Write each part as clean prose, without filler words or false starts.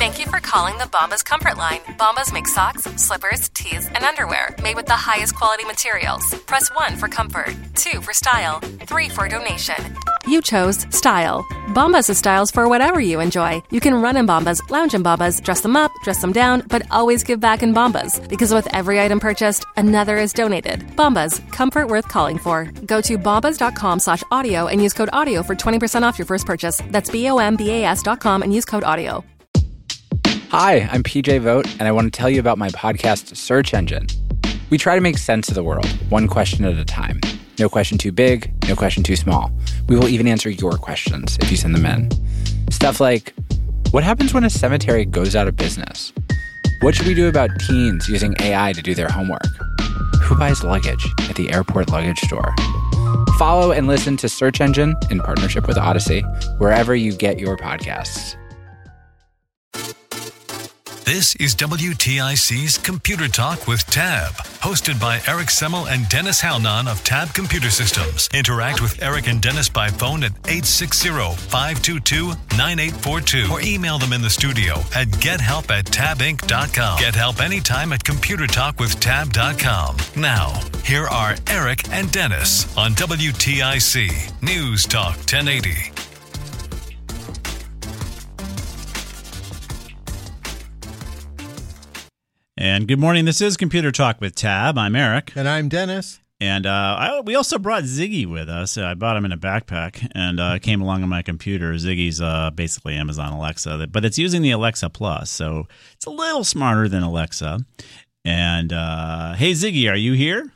Thank you for calling the Bombas Comfort Line. Bombas make socks, slippers, tees, and underwear made with the highest quality materials. Press 1 for comfort, 2 for style, 3 for donation. You chose style. Bombas has styles for whatever you enjoy. You can run in Bombas, lounge in Bombas, dress them up, dress them down, but always give back in Bombas. Because with every item purchased, another is donated. Bombas, comfort worth calling for. Go to bombas.com/audio and use code AUDIO for 20% off your first purchase. That's BOMBAS.com and use code AUDIO. Hi, I'm PJ Vogt, and I want to tell you about my podcast, Search Engine. We try to make sense of the world, one question at a time. No question too big, no question too small. We will even answer your questions if you send them in. Stuff like, what happens when a cemetery goes out of business? What should we do about teens using AI to do their homework? Who buys luggage at the airport luggage store? Follow and listen to Search Engine in partnership with Odyssey, wherever you get your podcasts. This is WTIC's Computer Talk with Tab, hosted by Eric Semmel and Dennis Halnon of Tab Computer Systems. Interact with Eric and Dennis by phone at 860-522-9842 or email them in the studio at gethelp@tabinc.com. Get help anytime at computertalkwithtab.com. Now, here are Eric and Dennis on WTIC News Talk 1080. And good morning. This is Computer Talk with Tab. I'm Eric. And I'm Dennis. And we also brought Ziggy with us. I bought him in a backpack and came along on my computer. Ziggy's basically Amazon Alexa, but it's using the Alexa Plus, so it's a little smarter than Alexa. And hey, Ziggy, are you here?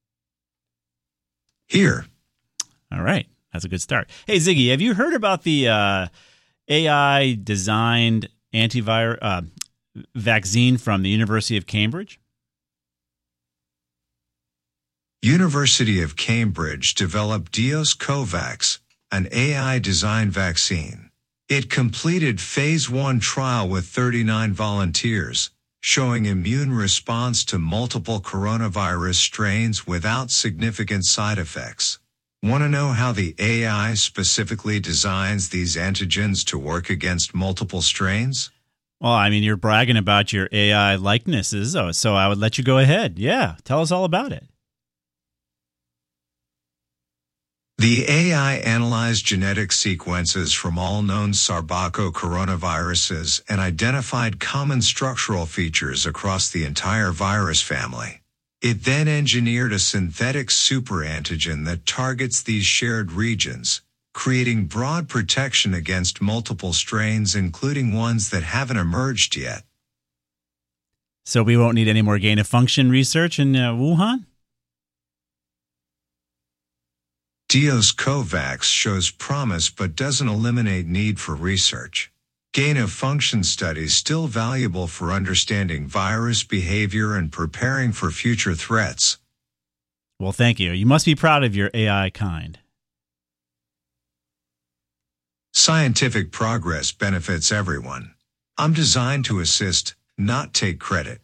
Here. All right. That's a good start. Hey, Ziggy, have you heard about the AI-designed antivirus vaccine from the University of Cambridge? University of Cambridge developed DiosCovax, an AI-designed vaccine. It completed phase 1 trial with 39 volunteers, showing immune response to multiple coronavirus strains without significant side effects. Want to know how the AI specifically designs these antigens to work against multiple strains? Well, I mean, you're bragging about your AI likenesses, so I would let you go ahead. Yeah, tell us all about it. The AI analyzed genetic sequences from all known Sarbaco coronaviruses and identified common structural features across the entire virus family. It then engineered a synthetic superantigen that targets these shared regions, creating broad protection against multiple strains, including ones that haven't emerged yet. So we won't need any more gain-of-function research in Wuhan? DiosCovax shows promise but doesn't eliminate need for research. Gain-of-function studies still valuable for understanding virus behavior and preparing for future threats. Well, thank you. You must be proud of your AI kind. Scientific progress benefits everyone. I'm designed to assist, not take credit.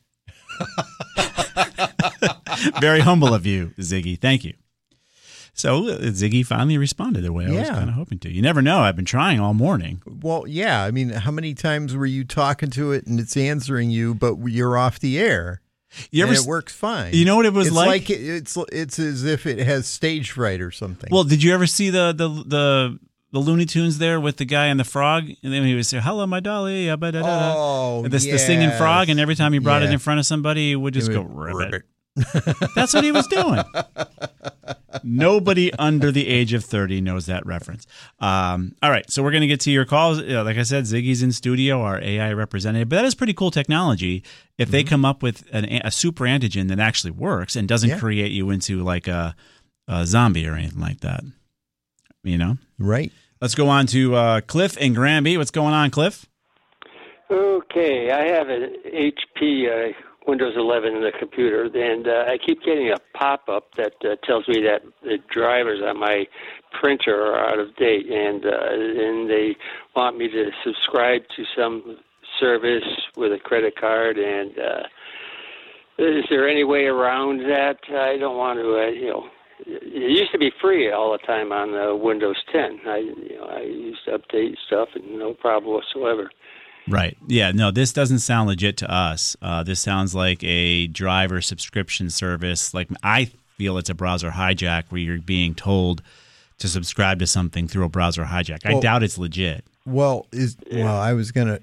Very humble of you, Ziggy. Thank you. So Ziggy finally responded the way I was kind of hoping to. You never know. I've been trying all morning. Well, yeah. I mean, how many times were you talking to it and it's answering you, but you're off the air? It works fine. You know what it was like? It's as if it has stage fright or something. Well, did you ever see the Looney Tunes there with the guy and the frog? And then he would say, "Hello, my dolly." Oh, the singing frog. And every time he brought it in front of somebody, he would just go, ribbit. That's what he was doing. Nobody under the age of 30 knows that reference. All right, so we're going to get to your calls. Like I said, Ziggy's in studio, our AI representative. But that is pretty cool technology. If they come up with a super antigen that actually works and doesn't create you into like a zombie or anything like that. You know? Right. Let's go on to Cliff in Granby. What's going on, Cliff? Okay, I have an HP Windows 11 in the computer, and I keep getting a pop-up that tells me that the drivers on my printer are out of date, and they want me to subscribe to some service with a credit card, and is there any way around that? I don't want to, it used to be free all the time on Windows 10. I used to update stuff and no problem whatsoever. Right. Yeah. No, this doesn't sound legit to us. This sounds like a driver subscription service. Like, I feel it's a browser hijack where you're being told to subscribe to something through a browser hijack. I doubt it's legit. Well, I was gonna.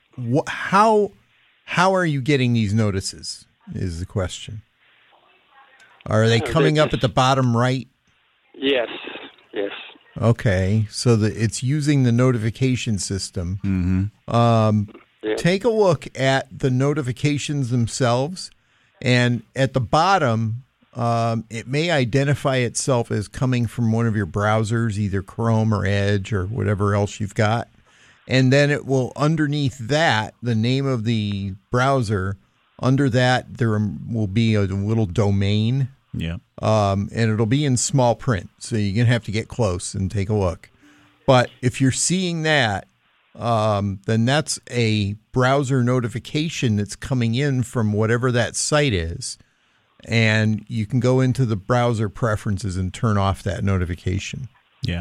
How are you getting these notices? Is the question. Are they coming up at the bottom right? Yes. Okay, so it's using the notification system. Mm-hmm. Take a look at the notifications themselves, and at the bottom, it may identify itself as coming from one of your browsers, either Chrome or Edge or whatever else you've got. And then it will, underneath that, the name of the browser, under that there will be a little domain. Yeah. And it'll be in small print, so you're going to have to get close and take a look. But if you're seeing that, then that's a browser notification that's coming in from whatever that site is. And you can go into the browser preferences and turn off that notification. Yeah.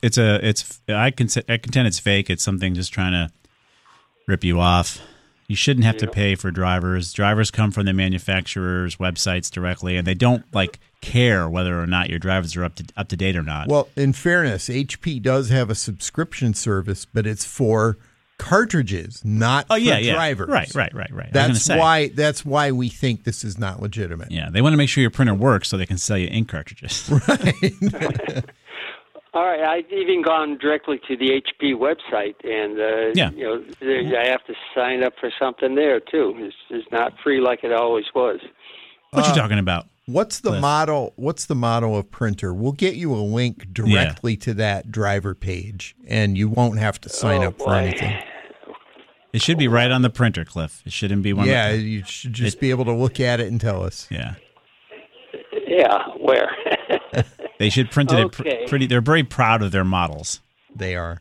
I contend it's fake. It's something just trying to rip you off. You shouldn't have to pay for drivers. Drivers come from the manufacturers' websites directly, and they don't care whether or not your drivers are up to date or not. Well, in fairness, HP does have a subscription service, but it's for cartridges, not for drivers. Right. That's why we think this is not legitimate. Yeah, they want to make sure your printer works so they can sell you ink cartridges. Right. All right, I've even gone directly to the HP website, and I have to sign up for something there too. It's not free like it always was. What you talking about? What's the model? What's the model of printer? We'll get you a link directly to that driver page, and you won't have to sign up for anything. It should be right on the printer, Cliff. It shouldn't be one. Yeah, you should just be able to look at it and tell us. Yeah. Yeah, where? They should print it pretty. They're very proud of their models. They are.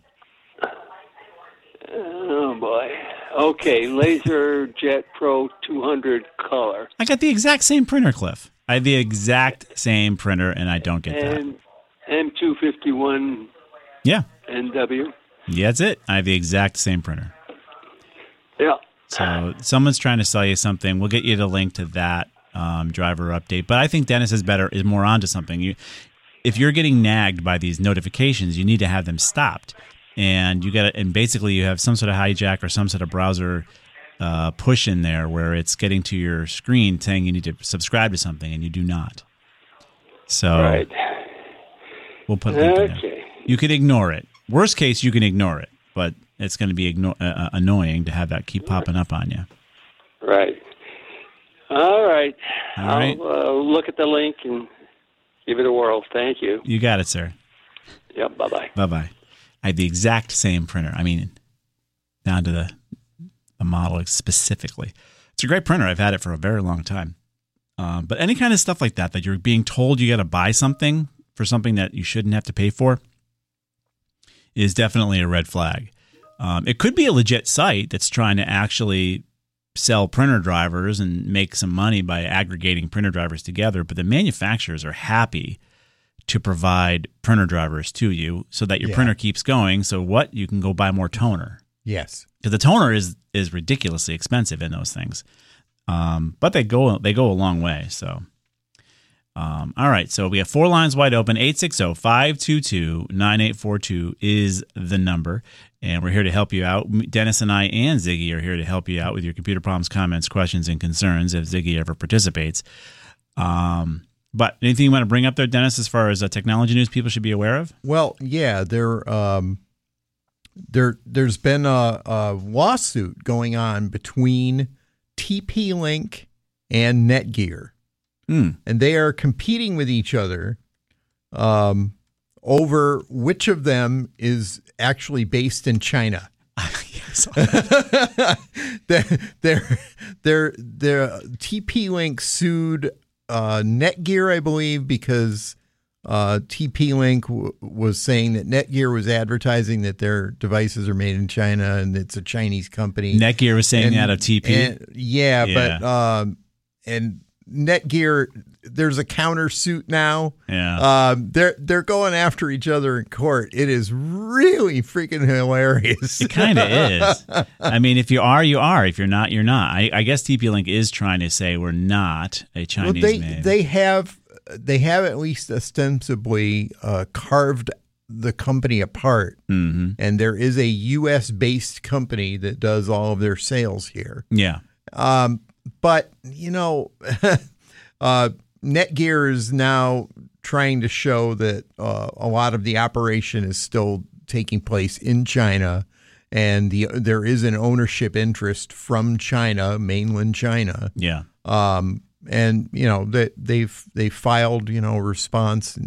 Oh boy. Okay, LaserJet Pro 200 color. I got the exact same printer, Cliff. I have the exact same printer, and I don't get that. M251. Yeah. NW. Yeah, that's it. I have the exact same printer. Yeah. So someone's trying to sell you something. We'll get you the link to that driver update. But I think Dennis is more onto something. If you're getting nagged by these notifications, you need to have them stopped. And basically you have some sort of hijack or some sort of browser push in there where it's getting to your screen saying you need to subscribe to something, and you do not. So we'll put a link in there. You could ignore it. Worst case, you can ignore it, but it's going to be annoying to have that keep popping up on you. Right. All right. I'll look at the link and give it a whirl. Thank you. You got it, sir. Yep. Bye-bye. Bye-bye. I have the exact same printer. I mean, down to the model specifically. It's a great printer. I've had it for a very long time. But any kind of stuff like that you're being told you got to buy something for something that you shouldn't have to pay for is definitely a red flag. It could be a legit site that's trying to actually sell printer drivers and make some money by aggregating printer drivers together, but the manufacturers are happy to provide printer drivers to you so that your printer keeps going. So you can go buy more toner. Yes. Because the toner is ridiculously expensive in those things. But they go a long way. So, all right. So we have 4 lines wide open. 860-522-9842 is the number. And we're here to help you out. Dennis and I and Ziggy are here to help you out with your computer problems, comments, questions, and concerns if Ziggy ever participates. But anything you want to bring up there, Dennis, as far as technology news people should be aware of? Well, yeah, there's been a lawsuit going on between TP-Link and Netgear. And they are competing with each other over which of them is actually based in China. Yes. Their TP-Link sued Netgear, I believe, because TP-Link was saying that Netgear was advertising that their devices are made in China and it's a Chinese company. Netgear was saying that of TP. But Netgear there's a countersuit now. Yeah. They're going after each other in court. It is really freaking hilarious. It kind of is. I mean, if you are, you are. If you're not, you're not. I guess TP-Link is trying to say we're not a Chinese made. They have at least ostensibly carved the company apart, and there is a U.S. based company that does all of their sales here. Yeah. But Netgear is now trying to show that a lot of the operation is still taking place in China, and there is an ownership interest from China, mainland China. Yeah. And that they filed a response.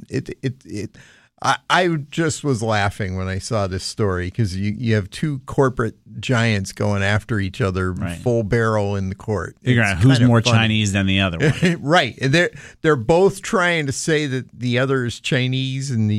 I just was laughing when I saw this story because you have two corporate giants going after each other full barrel in the court. Figuring out who's more Chinese than the other one. Right. And they're both trying to say that the other is Chinese, and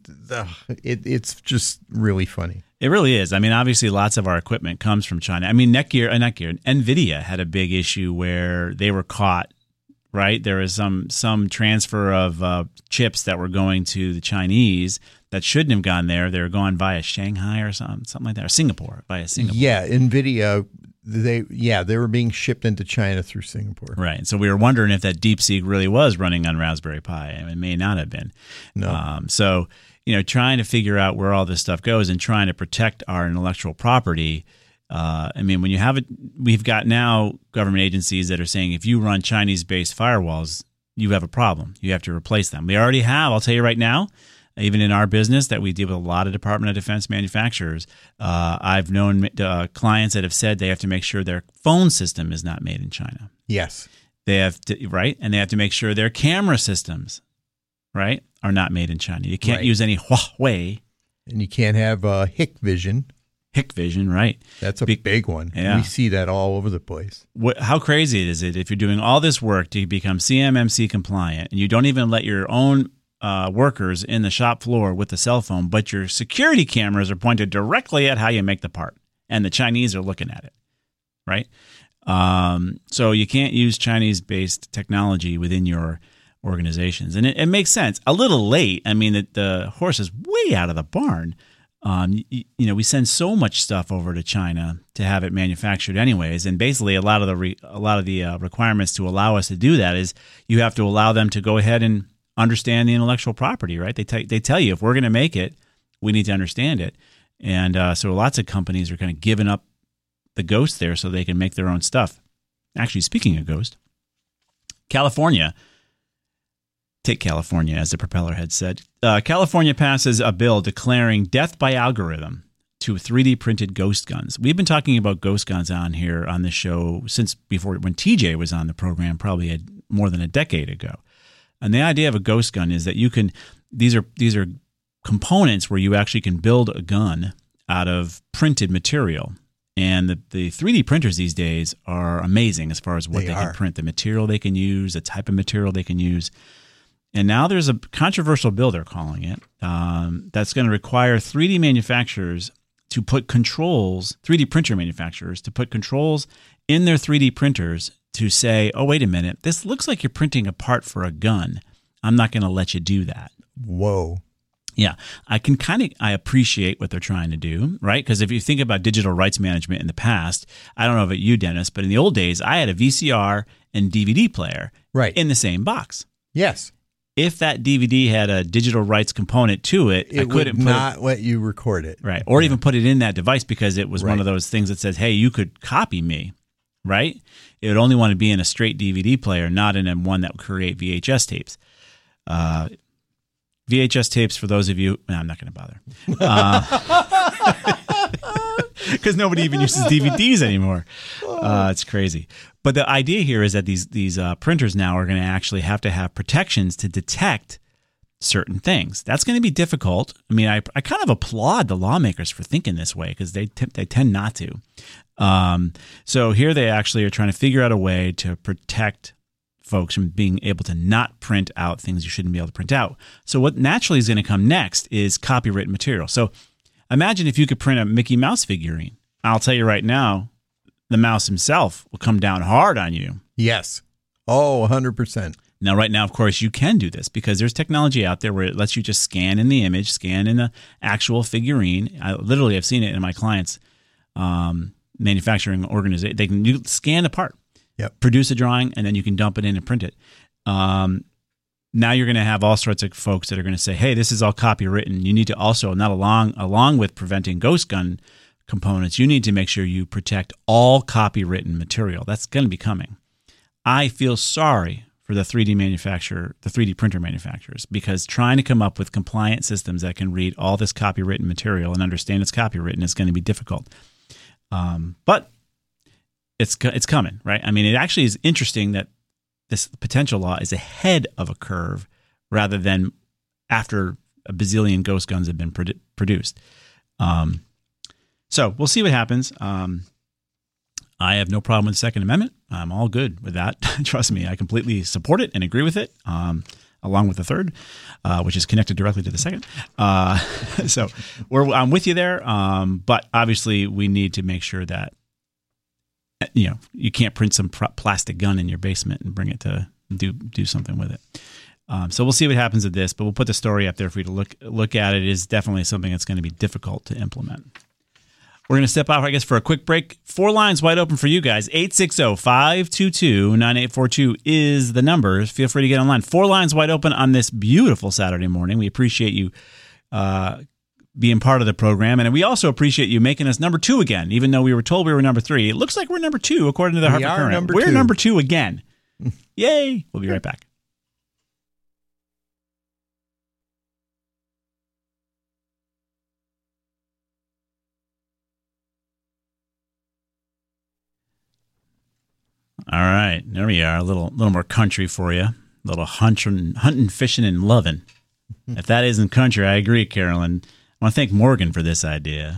it's just really funny. It really is. I mean, obviously, lots of our equipment comes from China. I mean, NVIDIA had a big issue where they were caught. Right, there was some transfer of chips that were going to the Chinese that shouldn't have gone there. They were going via Shanghai or something like that, or Singapore, via Singapore. Yeah, NVIDIA, they were being shipped into China through Singapore. Right. So we were wondering if that DeepSeek really was running on Raspberry Pi. I mean, it may not have been. No. So trying to figure out where all this stuff goes and trying to protect our intellectual property. I mean, when you have it, we've got now government agencies that are saying if you run Chinese-based firewalls, you have a problem. You have to replace them. We already have. I'll tell you right now, even in our business that we deal with a lot of Department of Defense manufacturers, I've known clients that have said they have to make sure their phone system is not made in China. Yes. They have to, right? And they have to make sure their camera systems, right, are not made in China. You can't use any Huawei. And you can't have Hikvision. Hikvision, right. That's a big one. Yeah. We see that all over the place. How crazy is it if you're doing all this work to become CMMC compliant and you don't even let your own workers in the shop floor with the cell phone, but your security cameras are pointed directly at how you make the part, and the Chinese are looking at it, right? So you can't use Chinese-based technology within your organizations. And it makes sense. A little late. I mean, the horse is way out of the barn. We send so much stuff over to China to have it manufactured anyways, and basically a lot of the requirements to allow us to do that is you have to allow them to go ahead and understand the intellectual property, right? They tell you if we're going to make it, we need to understand it, and so lots of companies are kind of giving up the ghost there so they can make their own stuff. Actually, speaking of ghost, California. Take California, as the propeller head said. California passes a bill declaring death by algorithm to 3D printed ghost guns. We've been talking about ghost guns on here on this show since before when TJ was on the program, probably more than a decade ago. And the idea of a ghost gun is that you can these are components where you actually can build a gun out of printed material. And the 3D printers these days are amazing as far as what they can print, the material they can use, the type of material they can use. And now there's a controversial bill, they're calling it, that's going to require 3D manufacturers to put controls, 3D printer manufacturers, to put controls in their 3D printers to say, oh, wait a minute, this looks like you're printing a part for a gun. I'm not going to let you do that. Whoa. Yeah, I appreciate what they're trying to do, right? Because if you think about digital rights management in the past, I don't know about you, Dennis, but in the old days, I had a VCR and DVD player in the same box. Yes. If that DVD had a digital rights component to it, I couldn't would not let you record it. Right. Or even put it in that device because it was one of those things that says, hey, you could copy me, right? It would only want to be in a straight DVD player, not in one that would create VHS tapes. VHS tapes, for those of you, I'm not going to bother. Because nobody even uses DVDs anymore. It's crazy. But the idea here is that these printers now are going to actually have to have protections to detect certain things. That's going to be difficult. I mean, I kind of applaud the lawmakers for thinking this way because they tend not to. So here they actually are trying to figure out a way to protect folks from being able to not print out things you shouldn't be able to print out. So what naturally is going to come next is copywritten material. So imagine if you could print a Mickey Mouse figurine. I'll tell you right now, the mouse himself will come down hard on you. Yes. Oh, 100%. Now, right now, of course, you can do this because there's technology out there where it lets you just scan in the image, scan in the actual figurine. I've seen it in my clients' manufacturing organization. They can scan the part, produce a drawing, and then you can dump it in and print it. Now you're going to have all sorts of folks that are going to say, hey, this is all copywritten. You need to also, not along with preventing ghost gun components, you need to make sure you protect all copywritten material. That's going to be coming. I feel sorry for the 3D printer manufacturers, because trying to come up with compliant systems that can read all this copywritten material and understand it's copywritten is going to be difficult. But it's coming, right? I mean, it actually is interesting that this potential law is ahead of a curve rather than after a bazillion ghost guns have been produced. So we'll see what happens. I have no problem with the Second Amendment. I'm all good with that. Trust me, I completely support it and agree with it, along with the third, which is connected directly to the second. So I'm with you there. But obviously, we need to make sure that you can't print some plastic gun in your basement and bring it to do something with it. So we'll see what happens with this, but we'll put the story up there for you to look at. It is definitely something that's going to be difficult to implement. We're going to step out, I guess, for a quick break. 4 lines wide open for you guys. 860-522-9842 is the number. Feel free to get online. 4 lines wide open on this beautiful Saturday morning. We appreciate you being part of the program. And we also appreciate you making us number 2 again, even though we were told we were number 3. It looks like we're number 2, according to the Harper Current. We're number 2 again. Yay. We'll be right back. All right, there we are. A little more country for you. A little hunting, fishing, and loving. If that isn't country, I agree, Carolyn. I want to thank Morgan for this idea.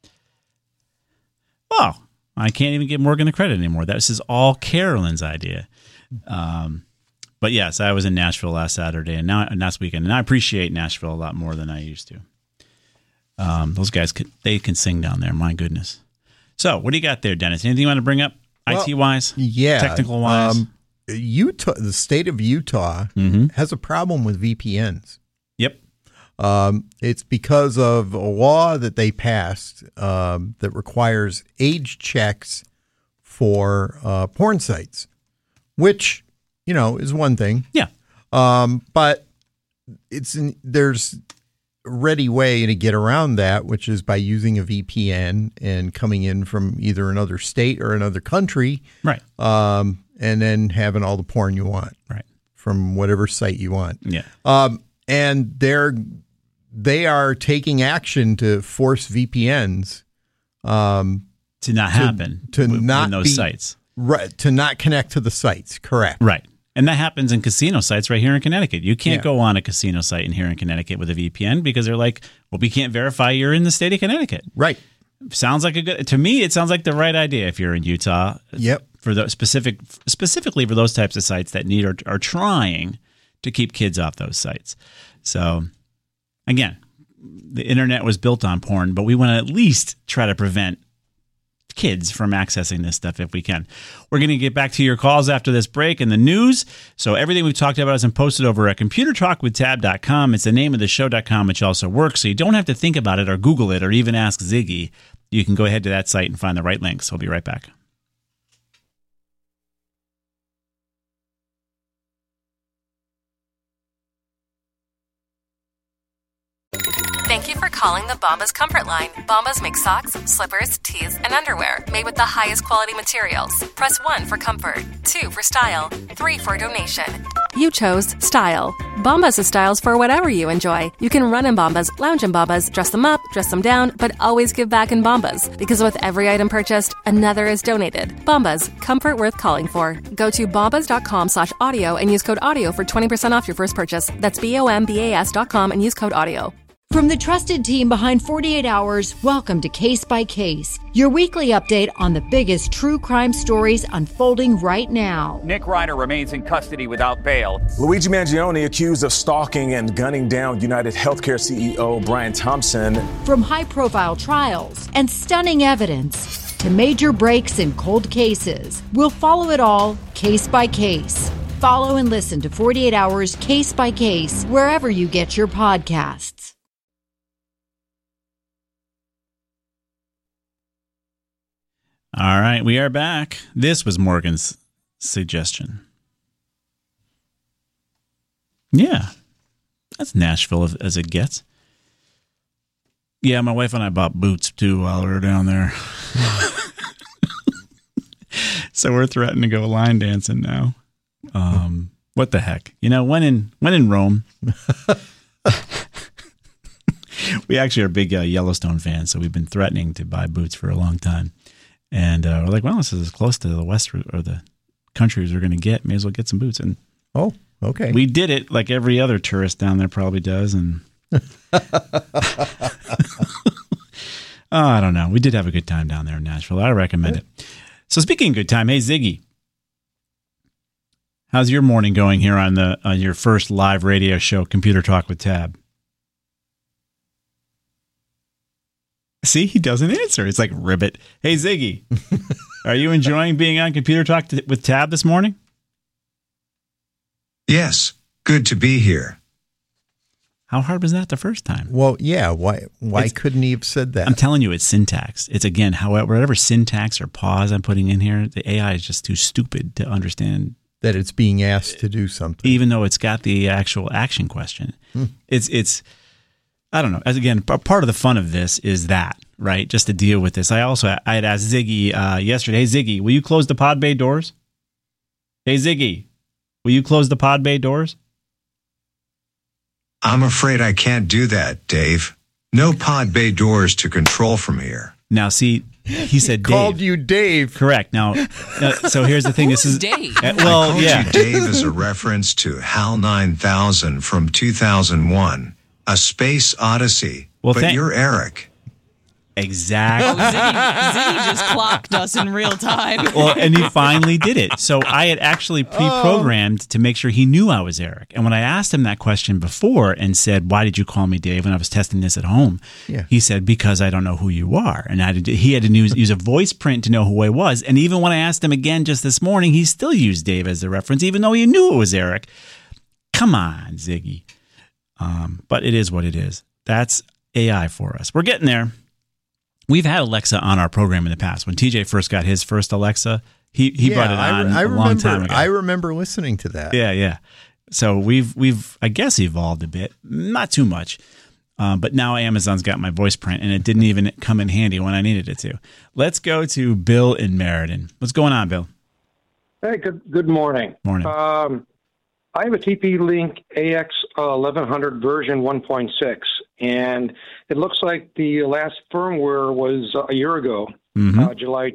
Well, I can't even give Morgan the credit anymore. This is all Carolyn's idea. But yes, I was in Nashville last Saturday and last weekend, and I appreciate Nashville a lot more than I used to. Those guys, they can sing down there. My goodness. So, what do you got there, Dennis? Anything you want to bring up? IT-wise? Yeah. Technical-wise? Utah, the state of Utah has a problem with VPNs. Yep. It's because of a law that they passed that requires age checks for porn sites, which, is one thing. Yeah. But there's a ready way to get around that, which is by using a VPN and coming in from either another state or another country. Right. And then having all the porn you want. Right. From whatever site you want. Yeah. And they are taking action to force VPNs to not happen in those sites. Right. To not connect to the sites. Correct. Right. And that happens in casino sites right here in Connecticut. You can't go on a casino site here in Connecticut with a VPN because they're like, well, we can't verify you're in the state of Connecticut. Right. Sounds like to me, it sounds like the right idea if you're in Utah. Yep. For the specifically for those types of sites that are trying to keep kids off those sites. So again, the internet was built on porn, but we want to at least try to prevent kids from accessing this stuff if we can. We're going to get back to your calls after this break and the news. So everything we've talked about has been posted over at computertalkwithtab.com. It's the name of the show.com, which also works. So you don't have to think about it or Google it or even ask Ziggy. You can go ahead to that site and find the right links. We'll be right back. Thank you for calling the Bombas Comfort Line. Bombas make socks, slippers, tees, and underwear made with the highest quality materials. Press 1 for comfort, 2 for style, 3 for donation. You chose style. Bombas has styles for whatever you enjoy. You can run in Bombas, lounge in Bombas, dress them up, dress them down, but always give back in Bombas. Because with every item purchased, another is donated. Bombas, comfort worth calling for. Go to bombas.com/audio and use code AUDIO for 20% off your first purchase. That's BOMBAS.com and use code AUDIO. From the trusted team behind 48 Hours, welcome to Case by Case, your weekly update on the biggest true crime stories unfolding right now. Nick Reiner remains in custody without bail. Luigi Mangione accused of stalking and gunning down United Healthcare CEO Brian Thompson. From high-profile trials and stunning evidence to major breaks in cold cases, we'll follow it all case by case. Follow and listen to 48 Hours Case by Case wherever you get your podcasts. All right, we are back. This was Morgan's suggestion. Yeah, that's Nashville as it gets. Yeah, my wife and I bought boots too while we were down there. So we're threatening to go line dancing now. What the heck? You know, when in Rome, we actually are big Yellowstone fans, so we've been threatening to buy boots for a long time. And we're like, well, this is as close to the West or the country as we're going to get. May as well get some boots. And okay. We did it like every other tourist down there probably does. And I don't know. We did have a good time down there in Nashville. I recommend it. So speaking of good time, hey, Ziggy, how's your morning going here on your first live radio show, Computer Talk with Tab? See, he doesn't answer. It's like ribbit. Hey, Ziggy, are you enjoying being on Computer Talk with Tab this morning? Yes, good to be here. How hard was that the first time? Well, yeah. Why couldn't he have said that? I'm telling you, it's syntax. It's, again, whatever syntax or pause I'm putting in here, the AI is just too stupid to understand. That it's being asked to do something. Even though it's got the actual action question. It's I don't know. As again, part of the fun of this is that, right? Just to deal with this. I had asked Ziggy yesterday, hey, Ziggy, will you close the pod bay doors? Hey, Ziggy, will you close the pod bay doors? I'm afraid I can't do that, Dave. No pod bay doors to control from here. Now, see, he said Dave. Called you Dave. Correct. Now, so here's the thing. This is Dave. I called you Dave as a reference to HAL 9000 from 2001, A Space Odyssey. Well, but you're Eric. Exactly. Ziggy just clocked us in real time. Well, and he finally did it. So I had actually pre-programmed to make sure he knew I was Eric. And when I asked him that question before and said, why did you call me Dave when I was testing this at home? Yeah. He said, because I don't know who you are. And he had to use a voice print to know who I was. And even when I asked him again just this morning, he still used Dave as the reference, even though he knew it was Eric. Come on, Ziggy. But it is what it is. That's AI for us. We're getting there. We've had Alexa on our program in the past. When TJ first got his first Alexa, he brought it on a long time ago. I remember listening to that. Yeah. So we've I guess evolved a bit, not too much, but now Amazon's got my voice print, and it didn't even come in handy when I needed it to. Let's go to Bill in Meriden. What's going on, Bill? Hey, good morning. Morning. I have a TP-Link AX 1100 version 1.6, and it looks like the last firmware was a year ago, July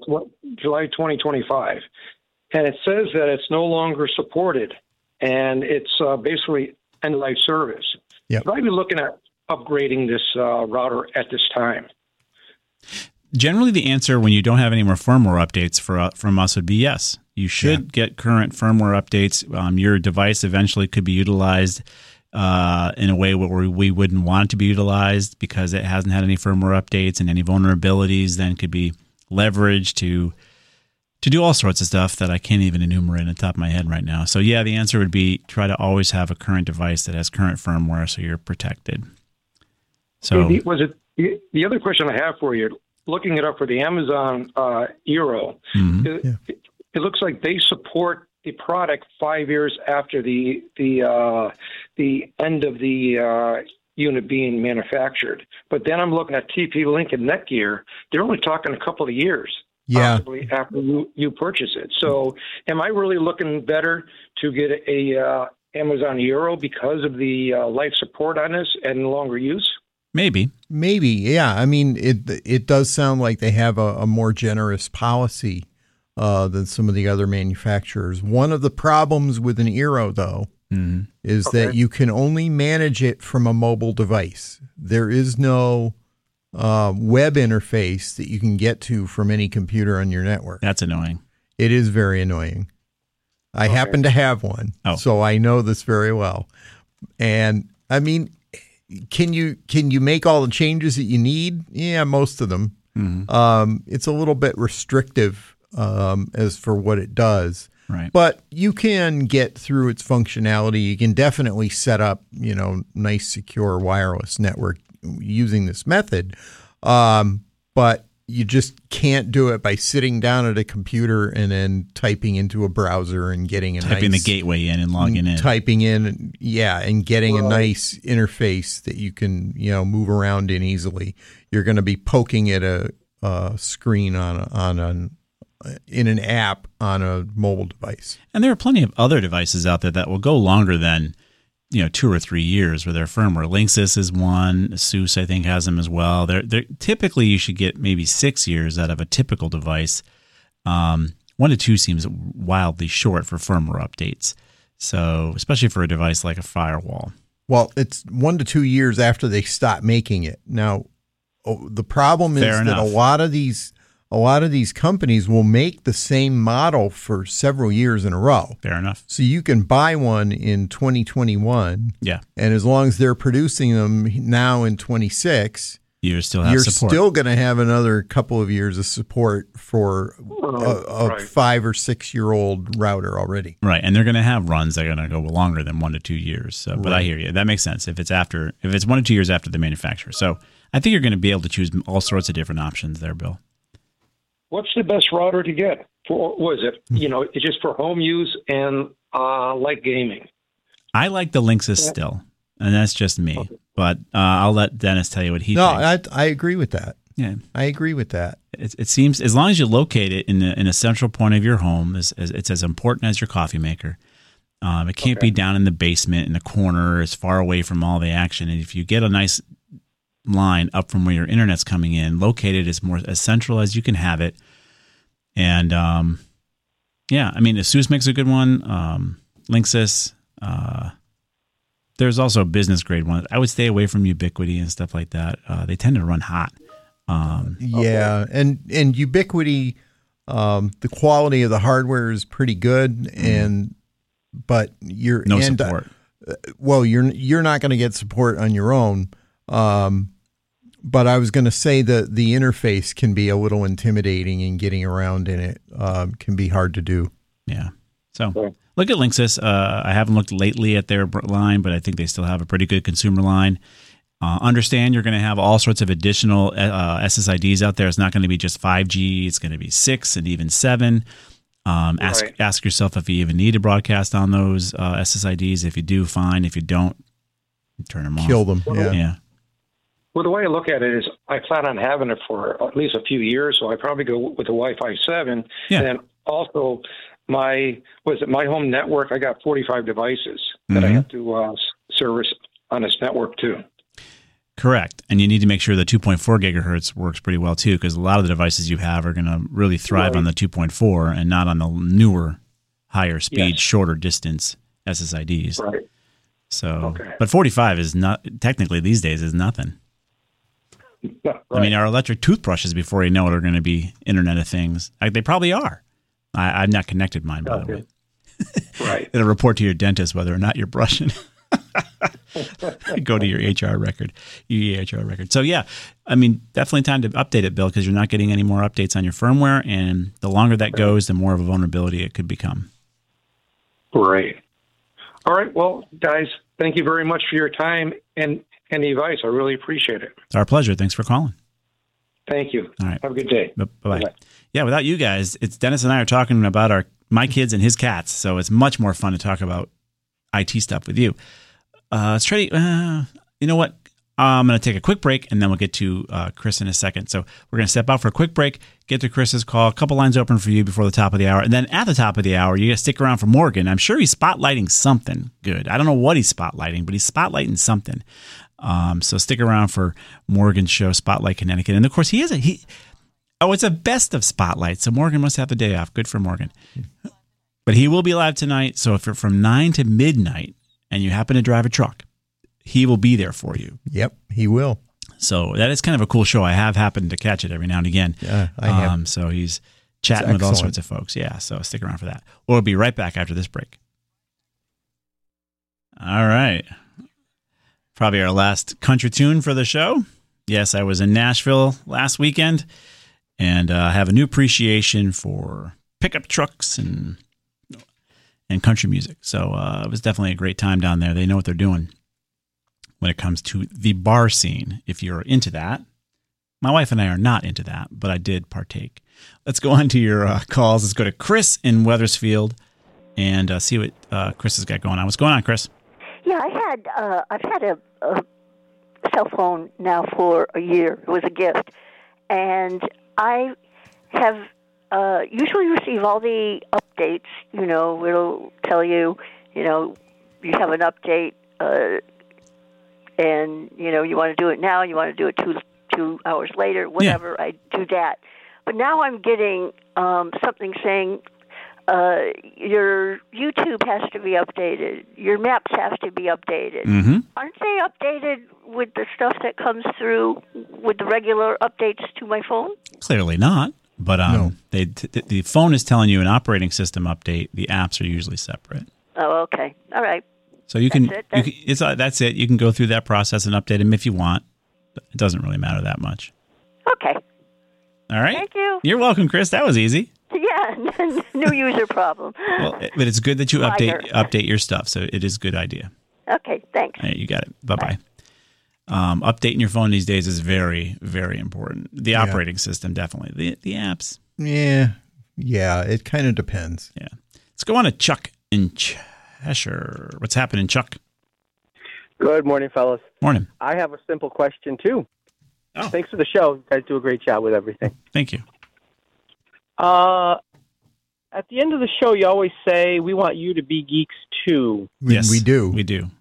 2025. And it says that it's no longer supported, and it's basically end-of-life service. Yep. Should I be looking at upgrading this router at this time? Generally, the answer when you don't have any more firmware updates from us would be yes. You should get current firmware updates. Your device eventually could be utilized in a way where we wouldn't want it to be utilized because it hasn't had any firmware updates, and any vulnerabilities then could be leveraged to do all sorts of stuff that I can't even enumerate on the top of my head right now. So yeah, the answer would be try to always have a current device that has current firmware so you're protected. So the other question I have for you, looking it up for the Amazon Eero, it looks like they support the product 5 years after the end of the unit being manufactured. But then I'm looking at TP-Link and Netgear. They're only talking a couple of years, possibly after you purchase it. So am I really looking better to get a Amazon Eero because of the life support on this and longer use? Maybe, yeah. I mean, it does sound like they have a more generous policy than some of the other manufacturers. One of the problems with an Eero, though, is that you can only manage it from a mobile device. There is no web interface that you can get to from any computer on your network. That's annoying. It is very annoying. I happen to have one, so I know this very well. And I mean, can you make all the changes that you need? Yeah, most of them. It's a little bit restrictive as for what it does. Right. But you can get through its functionality. You can definitely set up, nice, secure wireless network using this method. But you just can't do it by sitting down at a computer and then typing into a browser and getting the gateway in and logging in. Typing in, and getting a nice interface that you can, move around in easily. You're going to be poking at a screen in an app on a mobile device. And there are plenty of other devices out there that will go longer than 2 or 3 years with their firmware. Linksys is one. ASUS, I think, has them as well. They're typically, you should get maybe 6 years out of a typical device. 1 to 2 seems wildly short for firmware updates. So, especially for a device like a firewall. Well, it's 1 to 2 years after they stop making it. Now, the problem is that a lot of these companies will make the same model for several years in a row. Fair enough. So you can buy one in 2021. Yeah. And as long as they're producing them now in 26, you're still going to have another couple of years of support for a 5 or 6 year old router already. Right. And they're going to have runs that are going to go longer than 1 to 2 years. So, but I hear you. That makes sense if it's 1 to 2 years after the manufacturer. So I think you're going to be able to choose all sorts of different options there, Bill. What's the best router to get? It's just for home use and like gaming? I like the Linksys still, and that's just me. Okay. But I'll let Dennis tell you what he thinks. I agree with that. Yeah, I agree with that. It seems as long as you locate it in a central point of your home, it's as important as your coffee maker. It can't be down in the basement in the corner, as far away from all the action. And if you get a nice line up from where your internet's coming in, located as central as you can have it. And ASUS makes a good one. Linksys. There's also business grade ones. I would stay away from Ubiquiti and stuff like that. They tend to run hot. And Ubiquiti, the quality of the hardware is pretty good, but you're no support. You're not going to get support on your own. But I was going to say that the interface can be a little intimidating, and getting around in it can be hard to do. Yeah. So look at Linksys. I haven't looked lately at their line, but I think they still have a pretty good consumer line. Understand you're going to have all sorts of additional SSIDs out there. It's not going to be just 5G. It's going to be 6 and even 7. Ask yourself if you even need to broadcast on those SSIDs. If you do, fine. If you don't, turn them off. Kill them. Yeah. Well, the way I look at it is I plan on having it for at least a few years, so I probably go with the Wi-Fi 7. Yeah. And then also my home network, I got 45 devices that I have to service on this network too. Correct. And you need to make sure the 2.4 gigahertz works pretty well too, because a lot of the devices you have are going to really thrive on the 2.4 and not on the newer, higher speed, shorter distance SSIDs. Right. So, but 45 is not, technically these days, is nothing. Right. I mean, our electric toothbrushes, before you know it, are going to be Internet of Things. They probably are. I've not connected mine, by the way. Right. It'll report to your dentist whether or not you're brushing. Go to your HR record, EHR record. So, yeah, I mean, definitely time to update it, Bill, because you're not getting any more updates on your firmware. And the longer that goes, the more of a vulnerability it could become. Right. All right. Well, guys, thank you very much for your time and the advice. I really appreciate it. It's our pleasure. Thanks for calling. Thank you. All right. Have a good day. Bye-bye. Yeah, without you guys, it's Dennis and I are talking about my kids and his cats, so it's much more fun to talk about IT stuff with you. Let's try to, you know what? I'm going to take a quick break, and then we'll get to Chris in a second. So we're going to step out for a quick break, get to Chris's call, a couple lines open for you before the top of the hour. And then at the top of the hour, you got to stick around for Morgan. I'm sure he's spotlighting something good. I don't know what he's spotlighting, but he's spotlighting something. So stick around for Morgan's show, Spotlight Connecticut. And, of course, it's a best of Spotlight, so Morgan must have the day off. Good for Morgan. But he will be live tonight, so if you're from 9 to midnight and you happen to drive a truck, he will be there for you. Yep, he will. So that is kind of a cool show. I have happened to catch it every now and again. Yeah, I have. So he's chatting with all sorts of folks. Yeah, so stick around for that. We'll be right back after this break. All right. Probably our last country tune for the show. Yes, I was in Nashville last weekend, and I have a new appreciation for pickup trucks and and country music. So it was definitely a great time down there. They know what they're doing when it comes to the bar scene, if you're into that. My wife and I are not into that, but I did partake. Let's go on to your calls. Let's go to Chris in Wethersfield and see what Chris has got going on. What's going on, Chris? Yeah, I've had a cell phone now for a year. It was a gift. And I have usually receive all the updates. It'll tell you, you have an update, and, you want to do it now, you want to do it two hours later, whatever. Yeah. I do that. But now I'm getting something saying your YouTube has to be updated. Your maps have to be updated. Mm-hmm. Aren't they updated with the stuff that comes through with the regular updates to my phone? Clearly not. But No. the phone is telling you an operating system update. The apps are usually separate. Oh, okay. All right. So that's it. You can go through that process and update them if you want. It doesn't really matter that much. Okay. All right. Thank you. You're welcome, Chris. That was easy. Yeah, new user problem. Well, but it's good that you update your stuff. So it is a good idea. Okay, thanks. All right, you got it. Bye-bye. Updating your phone these days is very, very important. The operating system, definitely. The apps. Yeah, it kind of depends. Yeah. Let's go on to Chuck in Cheshire. What's happening, Chuck? Good morning, fellas. Morning. I have a simple question, too. Oh. Thanks for the show. You guys do a great job with everything. Thank you. At the end of the show, you always say, we want you to be geeks, too. Yes, we do. We do.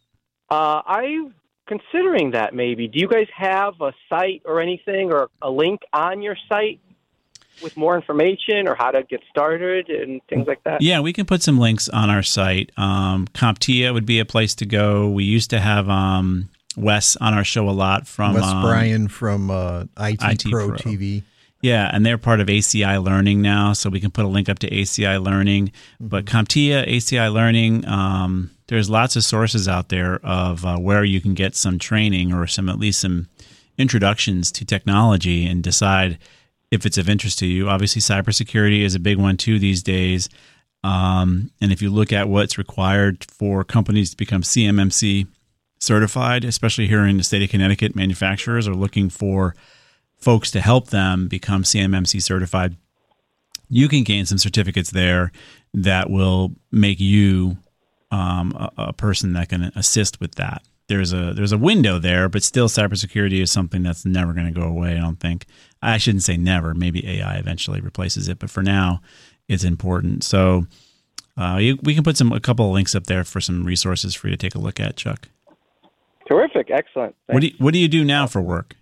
I'm considering that maybe. Do you guys have a site or anything or a link on your site with more information or how to get started and things like that? Yeah, we can put some links on our site. CompTIA would be a place to go. We used to have Wes on our show a lot from Wes Bryan from IT Pro TV. Yeah, and they're part of ACI Learning now, so we can put a link up to ACI Learning. But CompTIA, ACI Learning, there's lots of sources out there of where you can get some training or at least some introductions to technology and decide if it's of interest to you. Obviously, cybersecurity is a big one too these days. And if you look at what's required for companies to become CMMC certified, especially here in the state of Connecticut, manufacturers are looking for folks to help them become CMMC certified. You can gain some certificates there that will make you a person that can assist with that. There's a window there, but still cybersecurity is something that's never going to go away, I don't think. I shouldn't say never. Maybe AI eventually replaces it, but for now, it's important. So we can put a couple of links up there for some resources for you to take a look at, Chuck. Terrific. Excellent. Thanks. What do you do now for work?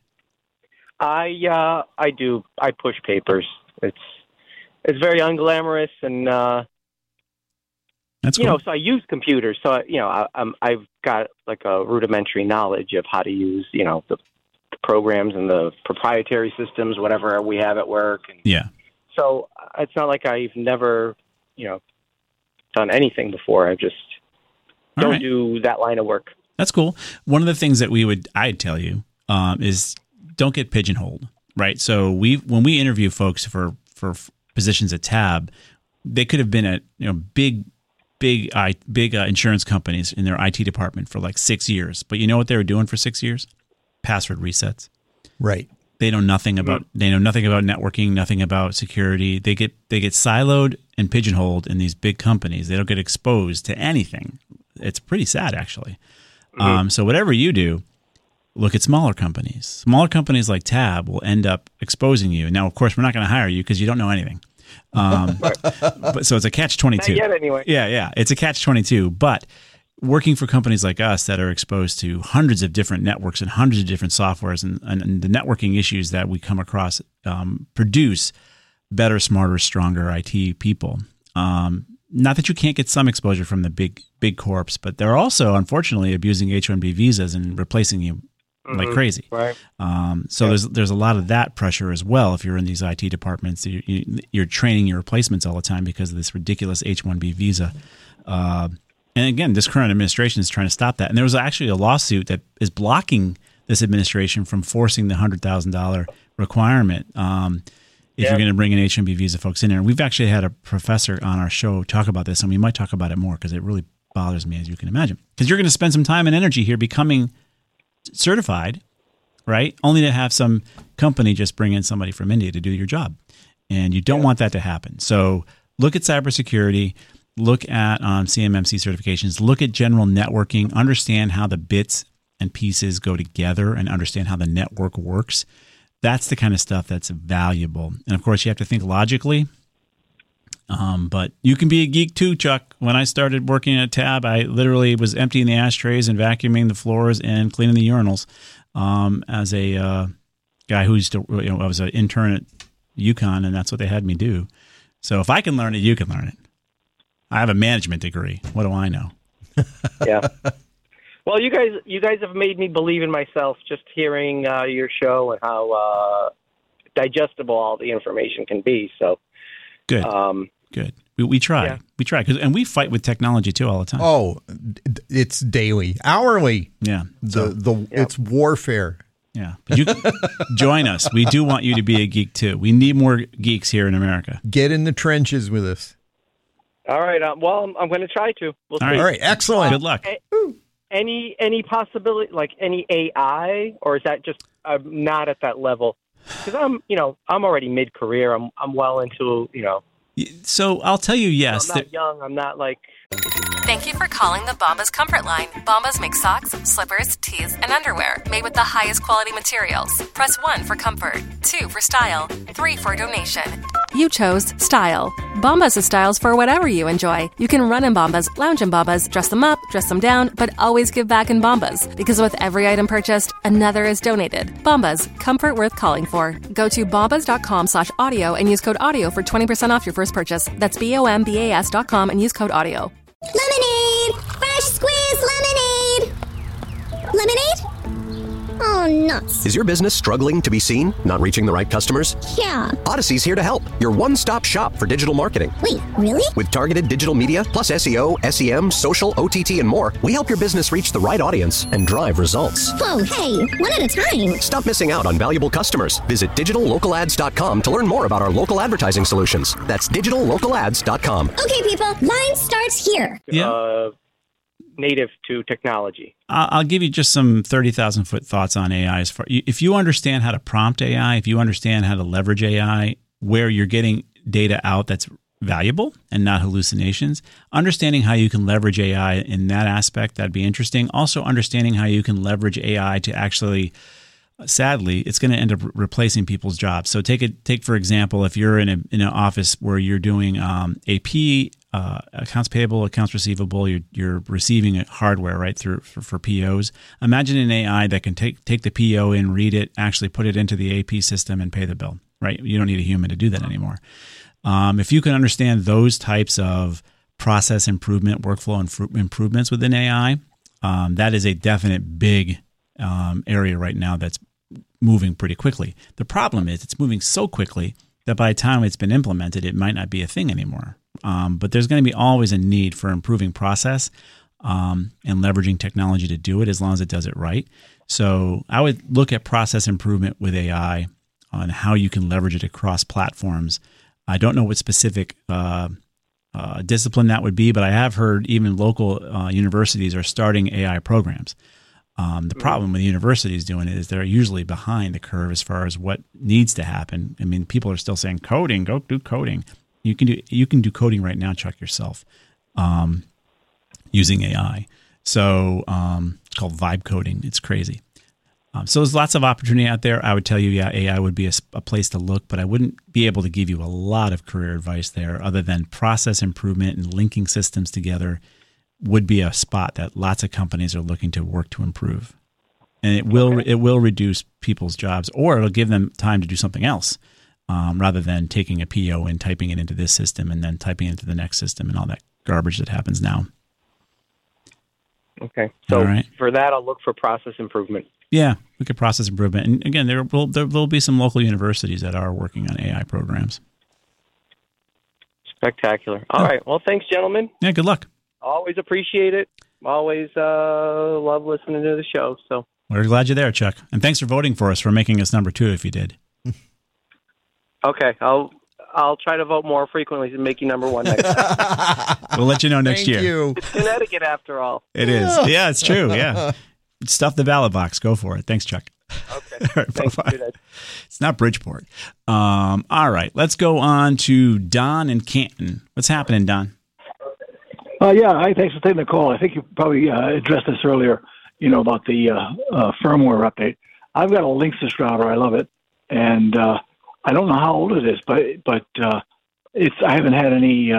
I push papers. It's very unglamorous and that's cool. So I use computers. So I've got like a rudimentary knowledge of how to use the programs and the proprietary systems, whatever we have at work. And yeah. So it's not like I've never done anything before. I just don't do that line of work. That's cool. One of the things that I'd tell you is don't get pigeonholed, right? So when we interview folks for positions at Tab, they could have been at big insurance companies in their IT department for like 6 years. But you know what they were doing for 6 years? Password resets. Right. They know nothing about networking, nothing about security. They get siloed and pigeonholed in these big companies. They don't get exposed to anything. It's pretty sad, actually. Mm-hmm. So whatever you do, look at smaller companies. Smaller companies like Tab will end up exposing you. Now, of course, we're not going to hire you because you don't know anything. But so it's a catch-22. Not yet, anyway. Yeah, it's a catch-22. But working for companies like us that are exposed to hundreds of different networks and hundreds of different softwares and the networking issues that we come across produce better, smarter, stronger IT people. Not that you can't get some exposure from the big corps, but they're also, unfortunately, abusing H-1B visas and replacing you like crazy. Right. So there's a lot of that pressure as well. If you're in these IT departments, you're training your replacements all the time because of this ridiculous H-1B visa. And again, this current administration is trying to stop that. And there was actually a lawsuit that is blocking this administration from forcing the $100,000 requirement. if you're going to bring an H-1B visa folks in there. And we've actually had a professor on our show talk about this, and we might talk about it more because it really bothers me, as you can imagine. Because you're going to spend some time and energy here becoming certified, right? Only to have some company just bring in somebody from India to do your job. And you don't want that to happen. So look at cybersecurity, look at CMMC certifications, look at general networking, understand how the bits and pieces go together and understand how the network works. That's the kind of stuff that's valuable. And of course, you have to think logically. But you can be a geek too, Chuck. When I started working at Tab, I literally was emptying the ashtrays and vacuuming the floors and cleaning the urinals as a guy who used to, I was an intern at UConn, and that's what they had me do. So if I can learn it, you can learn it. I have a management degree. What do I know? Yeah. Well, you guys have made me believe in myself just hearing your show and how digestible all the information can be. So good. Good. We try. Yeah. We try. And we fight with technology, too, all the time. Oh, it's daily, hourly. Yeah. It's warfare. Yeah. But you join us. We do want you to be a geek, too. We need more geeks here in America. Get in the trenches with us. All right. Well, I'm going to try to. We'll see. All right. Excellent. Good luck. Any possibility, like any AI, or is that just not at that level? Because I'm already mid-career. I'm well into, So I'll tell you yes. I'm not young. I'm not like... Thank you for calling the Bombas Comfort Line. Bombas make socks, slippers, tees, and underwear made with the highest quality materials. Press 1 for comfort, 2 for style, 3 for donation. You chose style. Bombas has styles for whatever you enjoy. You can run in Bombas, lounge in Bombas, dress them up, dress them down, but always give back in Bombas. Because with every item purchased, another is donated. Bombas, comfort worth calling for. Go to bombas.com/audio and use code AUDIO for 20% off your first purchase. That's BOMBAS.com and use code AUDIO. Lemonade! Fresh squeezed lemonade! Lemonade? Oh, nuts. Is your business struggling to be seen? Not reaching the right customers? Yeah. Odyssey's here to help. Your one-stop shop for digital marketing. Wait, really? With targeted digital media, plus SEO, SEM, social, OTT, and more, we help your business reach the right audience and drive results. Whoa, hey, one at a time. Stop missing out on valuable customers. Visit digitallocalads.com to learn more about our local advertising solutions. That's digitallocalads.com. Okay, people, line starts here. Yeah. Native to technology. I'll give you just some 30,000-foot thoughts on AI. If you understand how to prompt AI, if you understand how to leverage AI, where you're getting data out that's valuable and not hallucinations, understanding how you can leverage AI in that aspect, that'd be interesting. Also understanding how you can leverage AI to actually, sadly, it's going to end up replacing people's jobs. So take for example, if you're in an office where you're doing AP, accounts payable, accounts receivable, you're receiving hardware right through for POs. Imagine an AI that can take the PO in, read it, actually put it into the AP system and pay the bill, right? You don't need a human to do that anymore. If you can understand those types of process improvement, workflow improvements within AI, that is a definite big area right now that's moving pretty quickly. The problem is it's moving so quickly that by the time it's been implemented, it might not be a thing anymore. But there's going to be always a need for improving process and leveraging technology to do it as long as it does it right. So I would look at process improvement with AI on how you can leverage it across platforms. I don't know what specific discipline that would be, but I have heard even local universities are starting AI programs. The problem with universities doing it is they're usually behind the curve as far as what needs to happen. I mean, people are still saying coding, go do coding. You can do coding right now, Chuck, yourself, using AI. So it's called vibe coding. It's crazy. So there's lots of opportunity out there. I would tell you, yeah, AI would be a place to look, but I wouldn't be able to give you a lot of career advice there other than process improvement and linking systems together would be a spot that lots of companies are looking to work to improve. And it will reduce people's jobs, or it'll give them time to do something else rather than taking a PO and typing it into this system and then typing it into the next system and all that garbage that happens now. Okay. So for that, I'll look for process improvement. Yeah, look at process improvement. And again, there will be some local universities that are working on AI programs. Spectacular. All right. Well, thanks, gentlemen. Yeah, good luck. Always appreciate it. Always love listening to the show. So we're glad you're there, Chuck. And thanks for voting for us, for making us number 2 if you did. Okay, I'll try to vote more frequently to make you number one next time. We'll let you know next year. You. It's Connecticut, after all. It is. Yeah, it's true. Yeah. Stuff the ballot box. Go for it. Thanks, Chuck. Okay. All right, Thanks. bye-bye. It's not Bridgeport. All right. Let's go on to Don in Canton. What's happening, Don? Yeah, hi. Thanks for taking the call. I think you probably addressed this earlier, about the firmware update. I've got a Linksys router. I love it. And I don't know how old it is, but I haven't had any,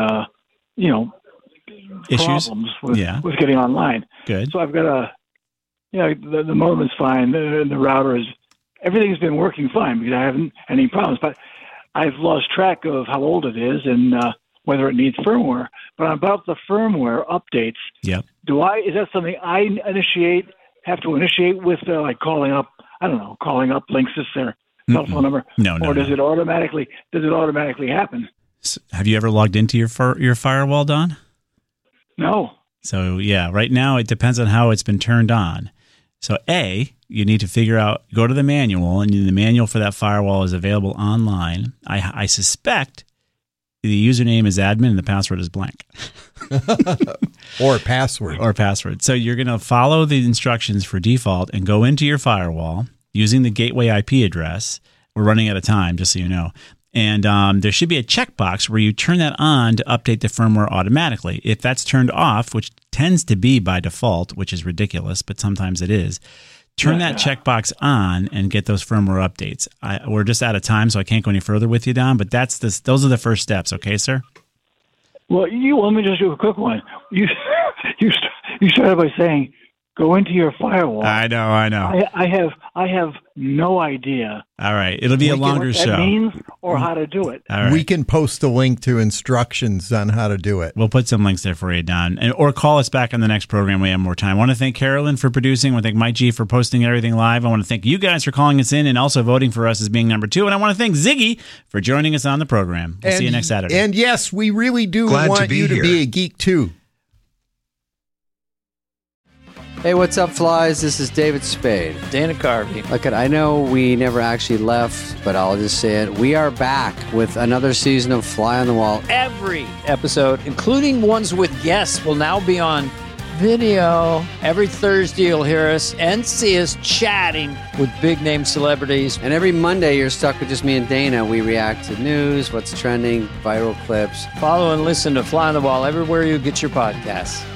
issues problems with getting online. Good. So I've got the modem is fine. The router is, everything's been working fine because I haven't had any problems. But I've lost track of how old it is and whether it needs firmware. But about the firmware updates, yep. Is that something I have to initiate with like calling up Linksys or cell phone number? No. Or does it automatically happen? Have you ever logged into your firewall, Don? No. So, yeah, right now it depends on how it's been turned on. So, you need to figure out, go to the manual, and the manual for that firewall is available online. I suspect the username is admin and the password is blank. Or password. So, you're going to follow the instructions for default and go into your firewall using the gateway IP address. We're running out of time, just so you know. And there should be a checkbox where you turn that on to update the firmware automatically. If that's turned off, which tends to be by default, which is ridiculous, but sometimes it is, turn that checkbox on and get those firmware updates. We're just out of time, so I can't go any further with you, Don, but those are the first steps. Okay, sir? Well, let me just do a quick one. You started by saying, go into your firewall. I know. I have no idea. All right. It'll be a longer show. What that means or how to do it. All right. We can post a link to instructions on how to do it. We'll put some links there for you, Don. Or call us back on the next program when we have more time. I want to thank Carolyn for producing. I want to thank Mike G for posting everything live. I want to thank you guys for calling us in and also voting for us as being number 2. And I want to thank Ziggy for joining us on the program. We'll see you next Saturday. And yes, we really do want you to be a geek too. Hey, what's up, flies? This is David Spade. Dana Carvey. Look, I know we never actually left, but I'll just say it. We are back with another season of Fly on the Wall. Every episode, including ones with guests, will now be on video. Every Thursday, you'll hear us and see us chatting with big-name celebrities. And every Monday, you're stuck with just me and Dana. We react to news, what's trending, viral clips. Follow and listen to Fly on the Wall everywhere you get your podcasts.